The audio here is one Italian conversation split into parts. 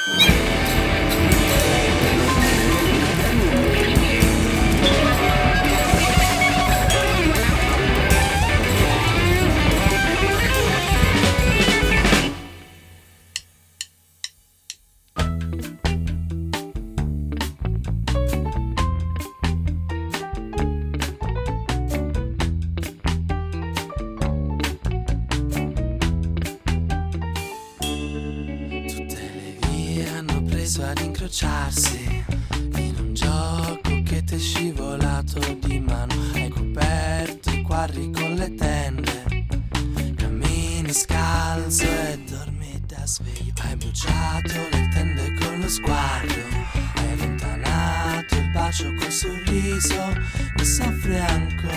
Ad incrociarsi in un gioco che t'è scivolato di mano. Hai coperto i quadri con le tende, cammini scalzo e dormi da sveglio. Hai bruciato le tende con lo sguardo, hai allontanato il bacio col sorriso. Ne soffri ancora,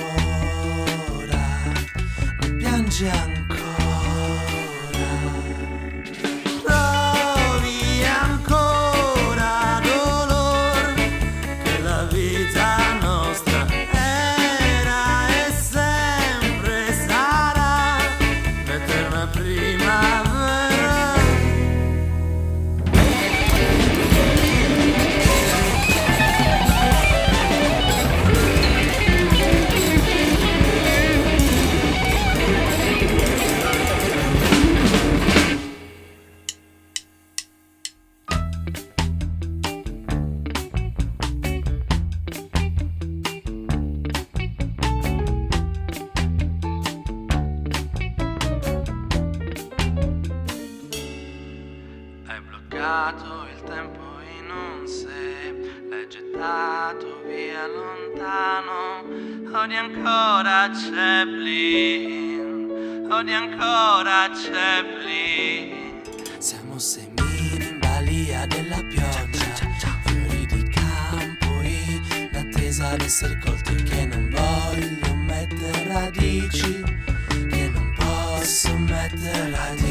ne piangi ancora. Il tempo in un sé, l'hai gettato via lontano. Odi ancora Chaplin, odi ancora Chaplin. Siamo semini in balia della pioggia, fiori di campo in attesa di essere colti. Che non voglio mettere radici, che non posso mettere radici.